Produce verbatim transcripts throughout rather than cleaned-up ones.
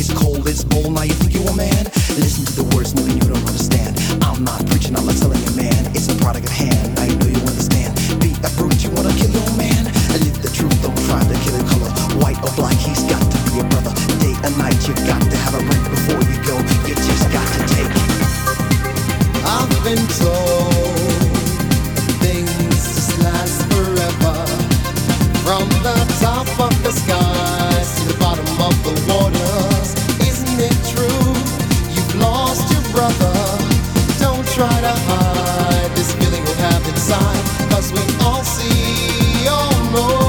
It's cold, it's bold, now you think you a man? Listen to the words, maybe you don't understand. I'm not preaching, I'm not telling you, man. It's a product at hand, now you know you understand. Be a brute, you wanna kill your man? Live the truth, don't try to kill your color. White or black, he's got to be your brother. Day and night, you got to have a break before you go. You just got to take it. I've been told things just last forever. From the top of the skies to the bottom of the waters. Isn't it true? You've lost your brother. Don't try to hide this feeling we have inside, 'cause we all see, all know.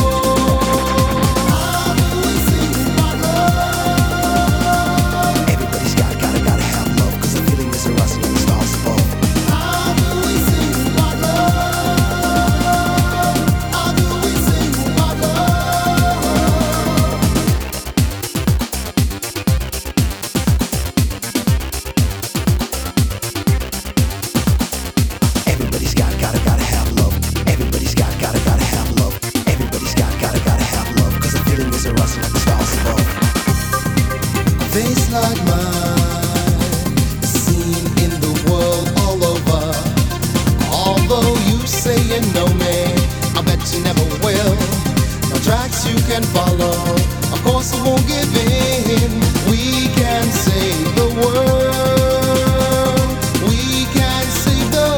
Face like mine is seen in the world all over. Although you say you know me, I bet you never will. No tracks you can follow, of course I won't give in. We can save the world. We can save the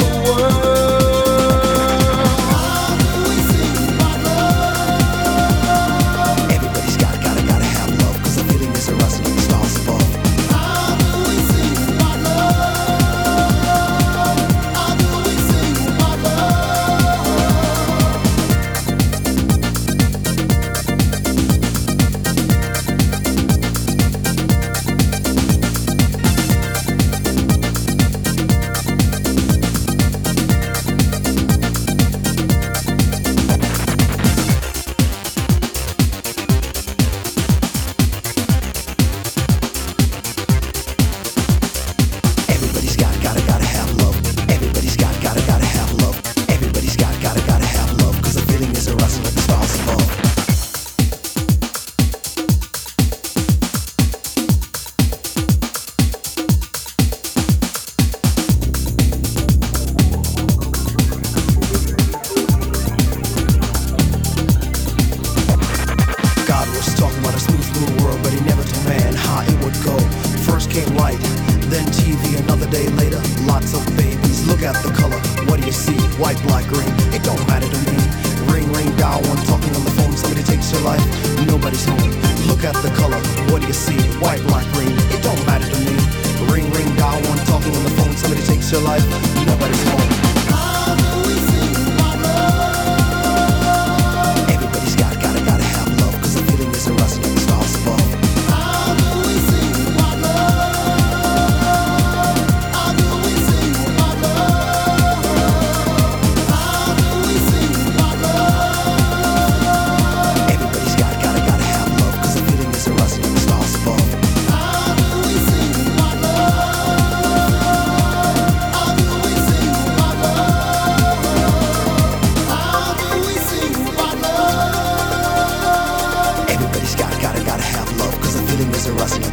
world. How do we sing about love? Everybody's got, gotta, gotta have love, 'cause the feeling is a rustle. Then T V another day later, lots of babies. Look at the color, what do you see? White, black, green, it don't matter to me. Ring, ring, dial one, talking on the phone, somebody takes your life, nobody's home. Look at the color, what do you see? White, black, green, it don't matter to me. Ring, ring, dial one, talking on the phone, somebody takes your life, nobody's home. How do we sing about love? Everybody's got, gotta, gotta have love, 'cause the feeling is a rustle like the stars above. How do we sing about love? Gotta, gotta have love, 'cause the feeling is a rustle.